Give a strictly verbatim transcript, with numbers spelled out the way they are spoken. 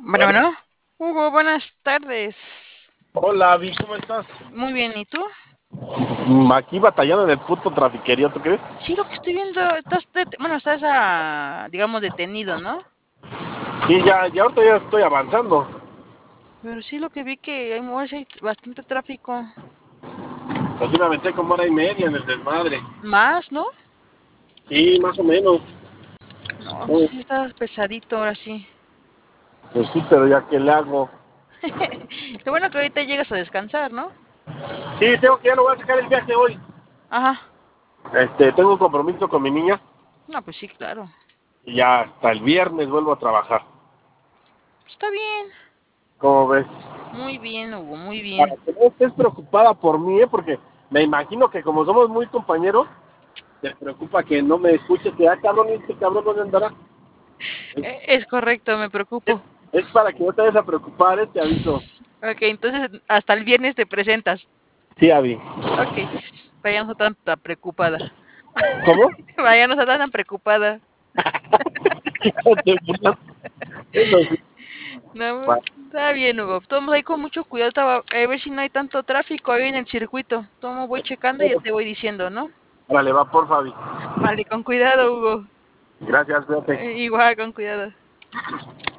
Bueno, Bueno, bueno. Hugo, buenas tardes. hola, Vi, ¿cómo estás? Muy bien, ¿y tú? Mm, Aquí batallando en el puto trafiquerío, ¿tú crees? Sí, lo que estoy viendo, estás, det- bueno, estás, ah, digamos, detenido, ¿no? Sí, ya, ya ahorita ya estoy avanzando. Pero sí, lo que vi que hay, mu- sí hay bastante tráfico. Así me aventé como hora y media en el desmadre. Más, ¿no? Sí, más o menos. No, Oh, sí está pesadito ahora sí. pues sí, pero ya que le hago. Lo bueno que ahorita llegas a descansar, ¿no? Sí, tengo que ya no voy a sacar el viaje hoy. Ajá. Este, tengo un compromiso con mi niña No, pues sí, claro. y ya hasta el viernes vuelvo a trabajar. Está bien. ¿Cómo ves? Muy bien, Hugo, muy Para bien. que no estés preocupada por mí, ¿eh? Porque me imagino que como somos muy compañeros, te preocupa que no me escuches, que ah, cabrón, este cabrón no andará. Eh, Es correcto, me Es, preocupo. es para que no te vayas a preocupar, eh, te aviso. Ok, entonces hasta el viernes te presentas. Sí, Avi. Ok, vaya no tan tan preocupada. ¿Cómo? Vaya no está tan preocupada. Te burlas. Eso sí. No, Va- está bien, Hugo. Tomo ahí con mucho cuidado, estaba- a ver si no hay tanto tráfico ahí en el circuito. Tomo, voy checando y ya te voy diciendo, ¿no? Vale, va por Fabi. Vale, con cuidado, Hugo. Gracias, cuídate. Eh, igual, con cuidado.